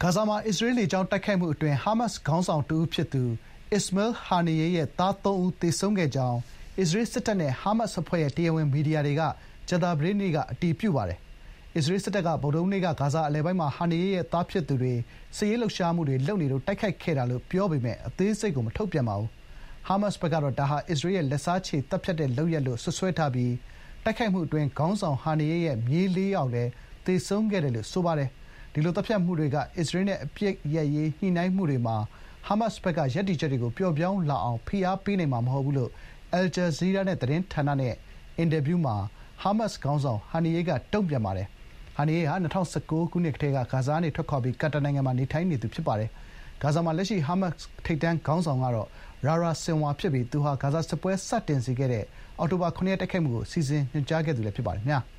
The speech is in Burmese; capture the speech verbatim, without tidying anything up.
ဂါဇာမှာအစ္စရေးလေကြောင်းတိုက်ခိုက်မှုအတွင်းဟာမတ်စ်ခေါင်းဆောင်တဦးဖြစ်သူအစ္စမေးလ်ဟာနီယေရဲ့သားသုံးဦးသေဆုံးခဲ့ကြောင်းအစ္စရေးစစ်တပ်နဲ့ဟာမတ်စ်အဖွဲ့ရဲ့တရားဝင်မီဒီယာတွေကကြာသပတေးနေ့ကအတည်ပြုပါတယ်။အစ္စရေးစစ်တပ်ကဗုဒ္ဓဟူးနေ့ကဂါဇာအလယ်ပိုင်းမှာဟာနီယေရဲ့သားဖြစ်သူတွေစစ်ရေးလှုပ်ရှားမှုတွေလုပ်နေလို့တိုက်ခိုက်ခဲ့တာလို့ပြောပေမယ့်အသေးစိတ်ကိုမထုတ်ပြန်ပါဘူး။ဟာမတ်စ်ဘက်ကတော့ဒါဟာအစ္စရေးရဲ့လက်စားချေသတ်ဖြတ်တဲ့လုပ်ရပ်လို့စွပ်စွဲထားပြီးတိုက်ခိုက်မှုအတွင်းခေါင်းဆောင်ဟာနီယေရဲ့မြေးလေးယောက်လည်းသေဆုံးခဲ့တယ်လို့ဆိုပါတယ်။ဒီလိုသတ်ဖြတ်မှုတွေကအစ္စရေးနဲ့အပစ်ရပ်ရေးညှိနှိုင်းမှုတွေမှာဟာမတ်စ်ဘက်ကရပ်တည်ချက်တွေကိုပျော့ပျောင်းလာအောင်ဖိအားပေးနိုင်မှာမဟုတ်ဘူးလို့အယ်ဂျာဇီးရားသတင်းဌာနနဲ့အင်တာဗျူးမှာဟာမတ်စ်ခေါင်းဆောင်ဟာနီယေကတုံ့ပြန်ပါတယ်။ဟာနီယေဟာ၂၀၁၉ခုနှစ်ကတည်းကဂါဇာကနေထွက်ခွာပြီးကာတာနိုင်ငံမှာနေထိုင်နေသူဖြစ်ပါတယ်။ဂါဇာမှာလက်ရှိဟာမတ်စ်ထိပ်တန်းခေါင်းဆောင်ကတော့ရာရာဆင်ဝါဖြစ်ပြီးသူဟာဂါဇာစစ်ပွဲစတင်စေခဲ့တဲ့အောက်တိုဘာခုနှစ်ရက်တိုက်ခိုက်မှုကိုစီစဉ်ညွှန်ကြားခဲ့သူလည်းဖြစ်ပါတယ်။